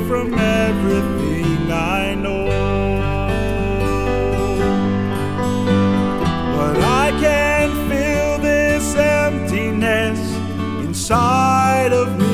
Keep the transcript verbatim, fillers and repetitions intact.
from everything I know. But I can feel this emptiness inside of me.